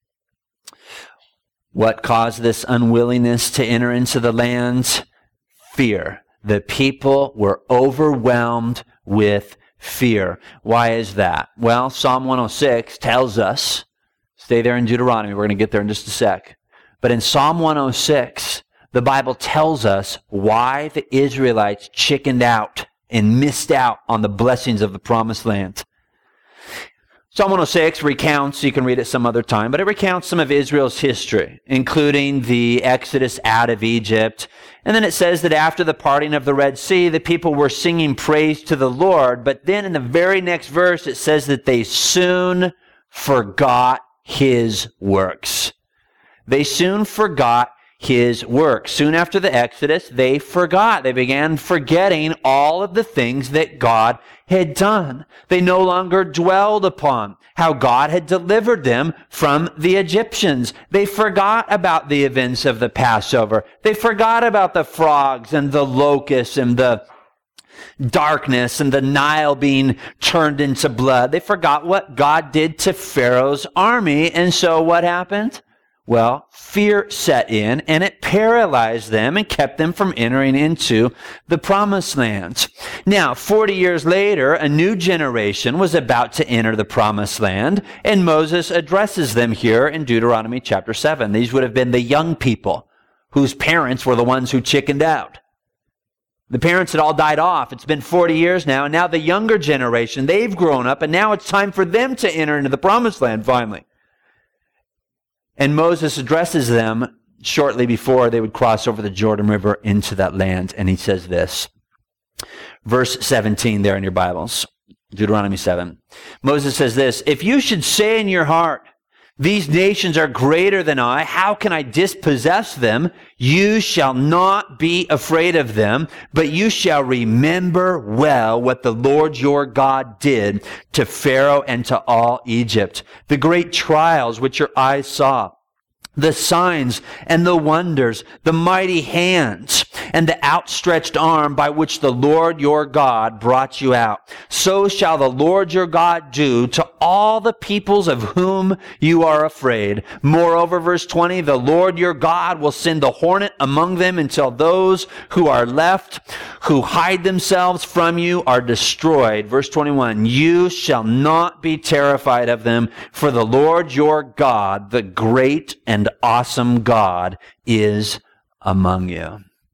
What caused this unwillingness to enter into the land? Fear. The people were overwhelmed with fear. Why is that? Well, Psalm one oh six tells us, stay there in Deuteronomy, we're going to get there in just a sec. But in Psalm one oh six, the Bible tells us why the Israelites chickened out and missed out on the blessings of the promised land. Psalm one oh six recounts, you can read it some other time, but it recounts some of Israel's history, including the exodus out of Egypt. And then it says that after the parting of the Red Sea, the people were singing praise to the Lord. But then in the very next verse, it says that they soon forgot his works. They soon forgot his work. Soon after the Exodus, they forgot. They began forgetting all of the things that God had done. They no longer dwelled upon how God had delivered them from the Egyptians. They forgot about the events of the Passover. They forgot about the frogs and the locusts and the darkness and the Nile being turned into blood. They forgot what God did to Pharaoh's army. And so what happened? Well, fear set in, and it paralyzed them and kept them from entering into the promised land. Now, forty years later, a new generation was about to enter the promised land, and Moses addresses them here in Deuteronomy chapter seven. These would have been the young people whose parents were the ones who chickened out. The parents had all died off. It's been forty years now, and now the younger generation, they've grown up, and now it's time for them to enter into the promised land finally. And Moses addresses them shortly before they would cross over the Jordan River into that land. And he says this, verse seventeen there in your Bibles, Deuteronomy seven. Moses says this, if you should say in your heart, these nations are greater than I, how can I dispossess them? You shall not be afraid of them, but you shall remember well what the Lord your God did to Pharaoh and to all Egypt, the great trials which your eyes saw, the signs and the wonders, the mighty hands and the outstretched arm by which the Lord your God brought you out. So shall the Lord your God do to all the peoples of whom you are afraid. Moreover, verse twenty, the Lord your God will send a hornet among them until those who are left, who hide themselves from you, are destroyed. Verse twenty-one, you shall not be terrified of them, for the Lord your God, the great and awesome God, is among you.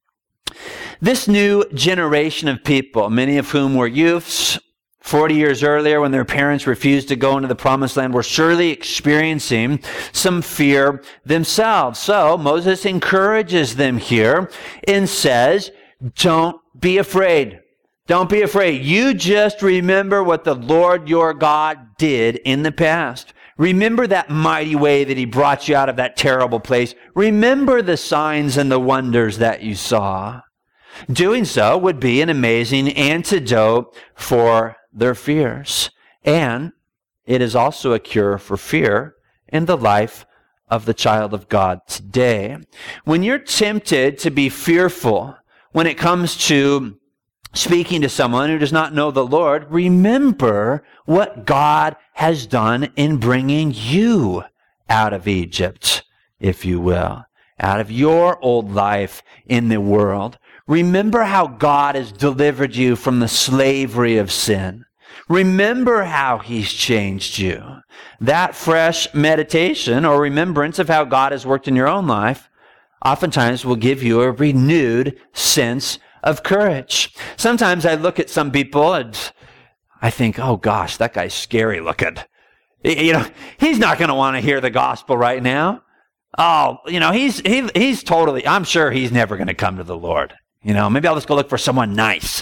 This new generation of people, many of whom were youths, forty years earlier when their parents refused to go into the promised land, were surely experiencing some fear themselves. So Moses encourages them here and says, don't be afraid. Don't be afraid. You just remember what the Lord your God did in the past. Remember that mighty way that he brought you out of that terrible place. Remember the signs and the wonders that you saw. Doing so would be an amazing antidote for their fears. And it is also a cure for fear in the life of the child of God today. When you're tempted to be fearful when it comes to speaking to someone who does not know the Lord, remember what God has done in bringing you out of Egypt, if you will, out of your old life in the world. Remember how God has delivered you from the slavery of sin. Remember how he's changed you. That fresh meditation or remembrance of how God has worked in your own life oftentimes will give you a renewed sense of courage. Sometimes I look at some people and I think, oh gosh, that guy's scary looking. You know, he's not going to want to hear the gospel right now. Oh, you know, he's he, he's totally, I'm sure he's never going to come to the Lord. You know, maybe I'll just go look for someone nice.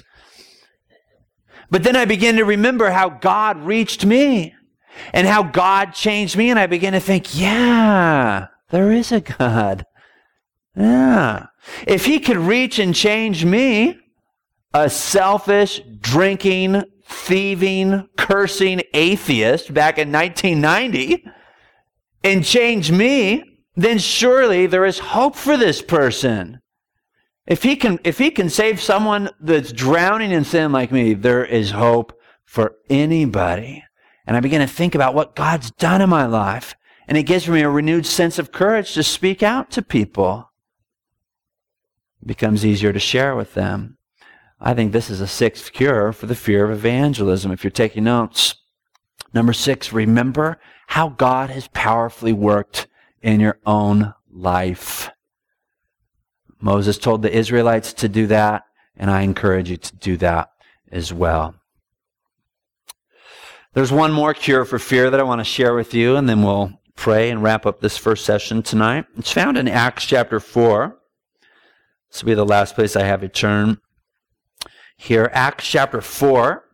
But then I begin to remember how God reached me and how God changed me. And I begin to think, yeah, there is a God. Yeah. If he could reach and change me, a selfish, drinking, thieving, cursing atheist back in nineteen ninety, and change me, then surely there is hope for this person. If he can, if he can save someone that's drowning in sin like me, there is hope for anybody. And I begin to think about what God's done in my life, and it gives me a renewed sense of courage to speak out to people. It becomes easier to share with them. I think this is a sixth cure for the fear of evangelism. If you're taking notes, number six, remember how God has powerfully worked in your own life. Moses told the Israelites to do that, and I encourage you to do that as well. There's one more cure for fear that I want to share with you, and then we'll pray and wrap up this first session tonight. It's found in Acts chapter four. This will be the last place I have you turn here. Acts chapter four.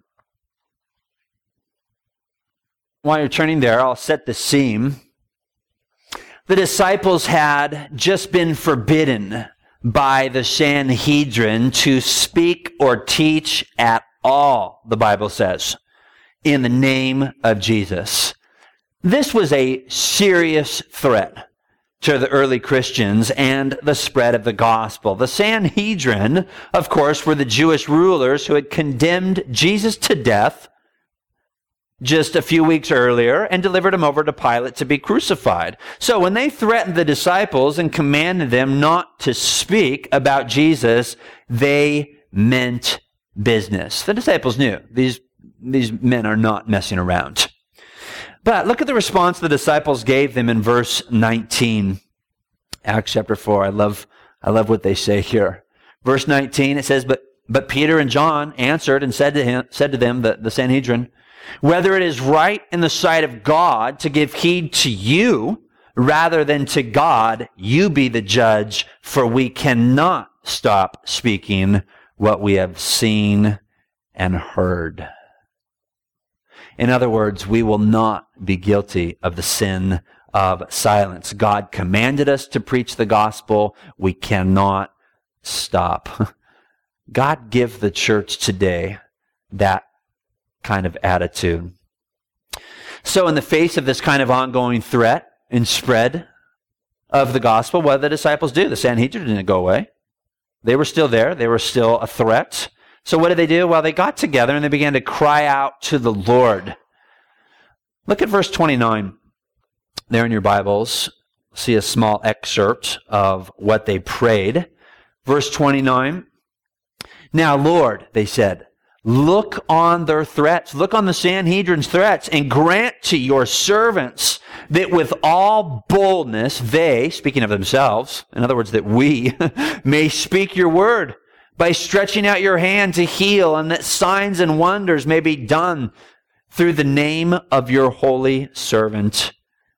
While you're turning there, I'll set the scene. The disciples had just been forbidden by the Sanhedrin to speak or teach at all, the Bible says, in the name of Jesus. This was a serious threat to the early Christians and the spread of the gospel. The Sanhedrin, of course, were the Jewish rulers who had condemned Jesus to death just a few weeks earlier and delivered him over to Pilate to be crucified. So when they threatened the disciples and commanded them not to speak about Jesus, they meant business. The disciples knew these, these men are not messing around. But look at the response the disciples gave them in verse nineteen. Acts chapter four. I love, I love what they say here. Verse nineteen, it says, But but Peter and John answered and said to him, said to them, the, the Sanhedrin, whether it is right in the sight of God to give heed to you rather than to God, you be the judge, for we cannot stop speaking what we have seen and heard. In other words, we will not be guilty of the sin of silence. God commanded us to preach the gospel. We cannot stop. God give the church today that kind of attitude. So in the face of this kind of ongoing threat and spread of the gospel, what did the disciples do? The Sanhedrin didn't go away. They were still there. They were still a threat. So what did they do? Well, they got together and they began to cry out to the Lord. Look at verse twenty-nine. There in your Bibles, see a small excerpt of what they prayed. Verse twenty-nine. Now, Lord, they said, look on their threats, look on the Sanhedrin's threats, and grant to your servants that with all boldness they, speaking of themselves, in other words, that we, may speak your word by stretching out your hand to heal, and that signs and wonders may be done through the name of your holy servant,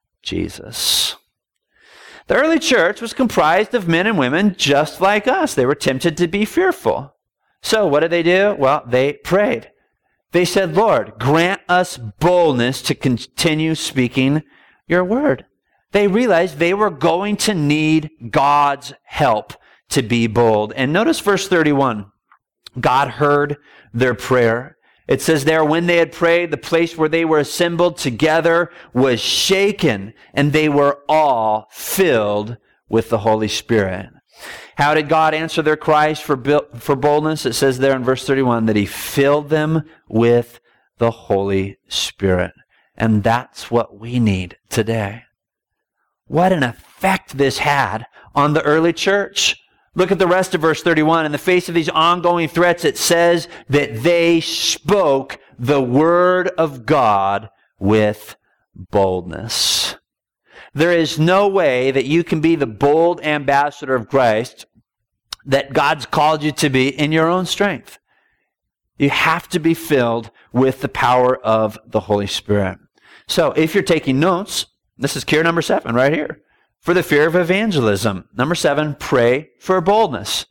Jesus. The early church was comprised of men and women just like us. They were tempted to be fearful. So what did they do? Well, they prayed. They said, Lord, grant us boldness to continue speaking your word. They realized they were going to need God's help to be bold. And notice verse thirty-one. God heard their prayer. It says there, when they had prayed, the place where they were assembled together was shaken, and they were all filled with the Holy Spirit. How did God answer their cries for, for boldness? It says there in verse thirty-one that he filled them with the Holy Spirit. And that's what we need today. What an effect this had on the early church. Look at the rest of verse thirty-one. In the face of these ongoing threats, it says that they spoke the word of God with boldness. There is no way that you can be the bold ambassador of Christ that God's called you to be in your own strength. You have to be filled with the power of the Holy Spirit. So if you're taking notes, this is cure number seven right here. For the fear of evangelism. Number seven, pray for boldness.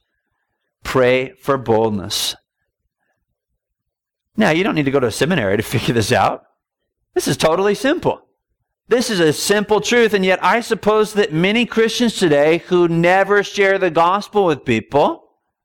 Pray for boldness. Now, you don't need to go to a seminary to figure this out. This is totally simple. This is a simple truth, and yet I suppose that many Christians today who never share the gospel with people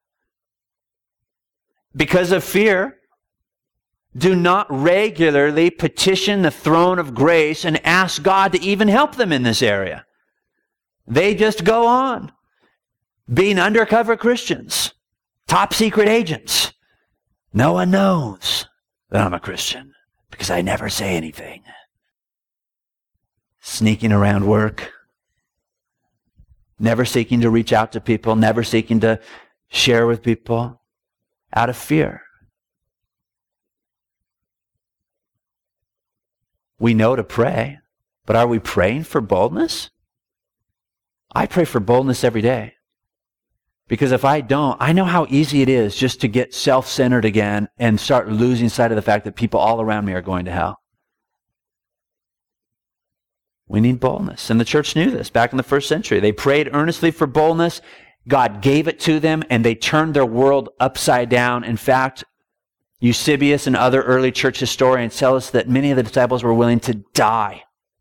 because of fear do not regularly petition the throne of grace and ask God to even help them in this area. They just go on being undercover Christians, top secret agents. No one knows that I'm a Christian because I never say anything. Sneaking around work, never seeking to reach out to people, never seeking to share with people out of fear. We know to pray, but are we praying for boldness? I pray for boldness every day. Because if I don't, I know how easy it is just to get self-centered again and start losing sight of the fact that people all around me are going to hell. We need boldness. And the church knew this back in the first century. They prayed earnestly for boldness. God gave it to them, and they turned their world upside down. In fact, Eusebius and other early church historians tell us that many of the disciples were willing to die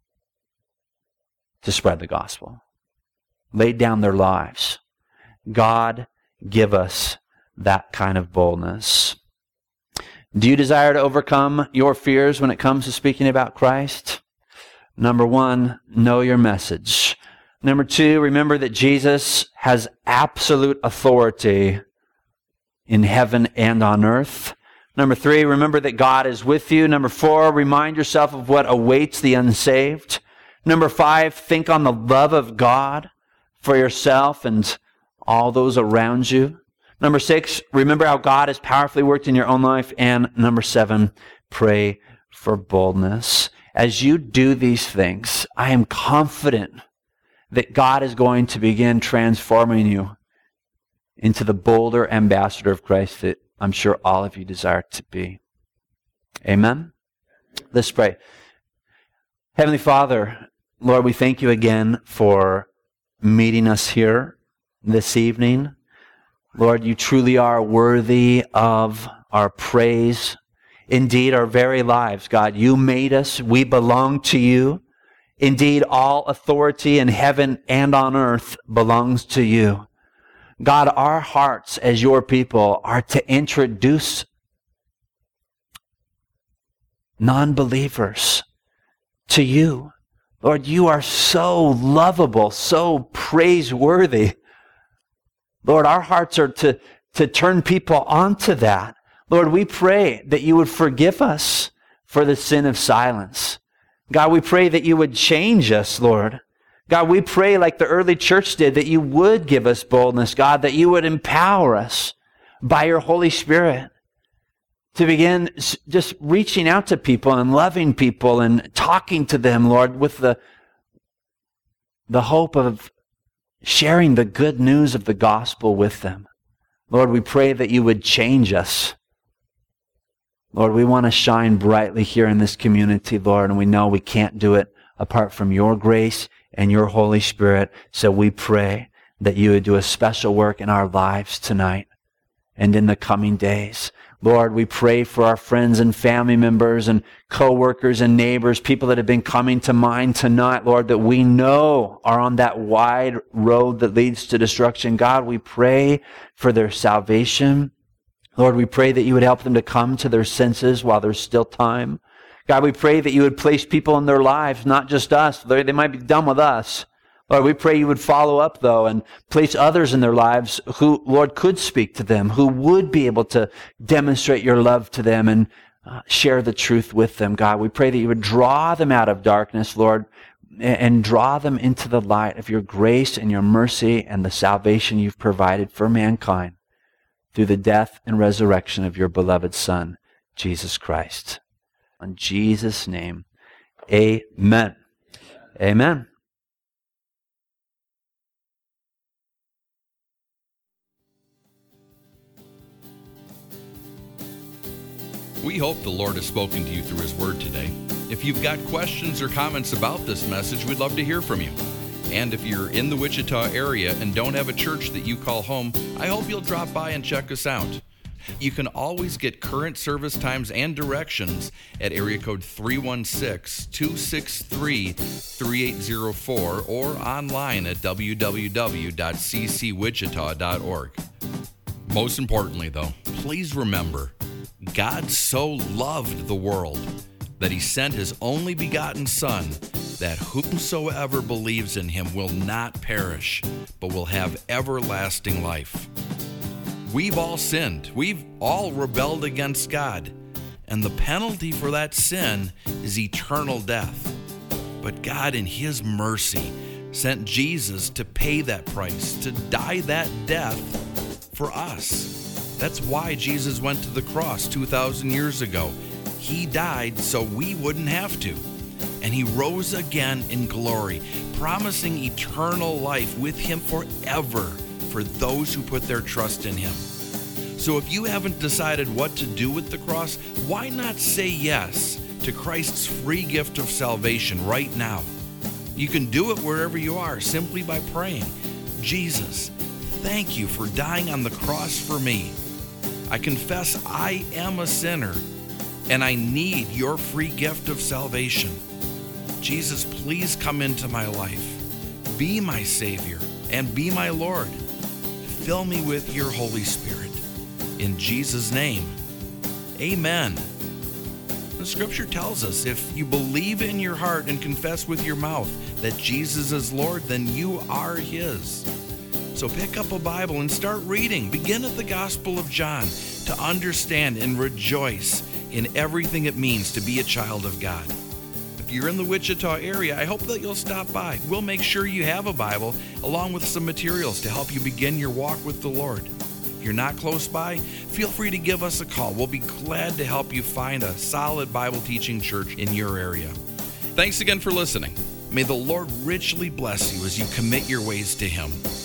to spread the gospel, laid down their lives. God, give us that kind of boldness. Do you desire to overcome your fears when it comes to speaking about Christ? Number one, know your message. Number two, remember that Jesus has absolute authority in heaven and on earth. Number three, remember that God is with you. Number four, remind yourself of what awaits the unsaved. Number five, think on the love of God for yourself and all those around you. Number six, remember how God has powerfully worked in your own life. And number seven, pray for boldness. As you do these things, I am confident that God is going to begin transforming you into the bolder ambassador of Christ that I'm sure all of you desire to be. Amen? Let's pray. Heavenly Father, Lord, we thank you again for meeting us here this evening. Lord, you truly are worthy of our praise. Indeed, our very lives, God, you made us. We belong to you. Indeed, all authority in heaven and on earth belongs to you. God, our hearts as your people are to introduce non-believers to you. Lord, you are so lovable, so praiseworthy. Lord, our hearts are to, to turn people onto that. Lord, we pray that you would forgive us for the sin of silence. God, we pray that you would change us, Lord. God, we pray like the early church did, that you would give us boldness, God, that you would empower us by your Holy Spirit to begin just reaching out to people and loving people and talking to them, Lord, with the, the hope of sharing the good news of the gospel with them. Lord, we pray that you would change us. Lord, we want to shine brightly here in this community, Lord, and we know we can't do it apart from your grace and your Holy Spirit. So we pray that you would do a special work in our lives tonight and in the coming days. Lord, we pray for our friends and family members and co-workers and neighbors, people that have been coming to mind tonight, Lord, that we know are on that wide road that leads to destruction. God, we pray for their salvation. Lord, we pray that you would help them to come to their senses while there's still time. God, we pray that you would place people in their lives, not just us. They might be done with us. Lord, we pray you would follow up, though, and place others in their lives who, Lord, could speak to them, who would be able to demonstrate your love to them and uh, share the truth with them. God, we pray that you would draw them out of darkness, Lord, and, and draw them into the light of your grace and your mercy and the salvation you've provided for mankind through the death and resurrection of your beloved Son, Jesus Christ. In Jesus' name, amen. Amen. We hope the Lord has spoken to you through His Word today. If you've got questions or comments about this message, we'd love to hear from you. And if you're in the Wichita area and don't have a church that you call home, I hope you'll drop by and check us out. You can always get current service times and directions at area code three one six, two six three, three eight zero four or online at w w w dot c c wichita dot org. Most importantly, though, please remember, God so loved the world that he sent his only begotten Son, that whomsoever believes in him will not perish, but will have everlasting life. We've all sinned. We've all rebelled against God. And the penalty for that sin is eternal death. But God, in his mercy, sent Jesus to pay that price, to die that death for us. That's why Jesus went to the cross two thousand years ago. He died so we wouldn't have to. And he rose again in glory, promising eternal life with him forever for those who put their trust in him. So if you haven't decided what to do with the cross, why not say yes to Christ's free gift of salvation right now? You can do it wherever you are simply by praying, Jesus, thank you for dying on the cross for me. I confess I am a sinner and I need your free gift of salvation. Jesus, please come into my life. Be my Savior and be my Lord. Fill me with your Holy Spirit. In Jesus' name, amen. The scripture tells us if you believe in your heart and confess with your mouth that Jesus is Lord, then you are his. So pick up a Bible and start reading. Begin at the Gospel of John to understand and rejoice in everything it means to be a child of God. If you're in the Wichita area, I hope that you'll stop by. We'll make sure you have a Bible along with some materials to help you begin your walk with the Lord. If you're not close by, feel free to give us a call. We'll be glad to help you find a solid Bible teaching church in your area. Thanks again for listening. May the Lord richly bless you as you commit your ways to him.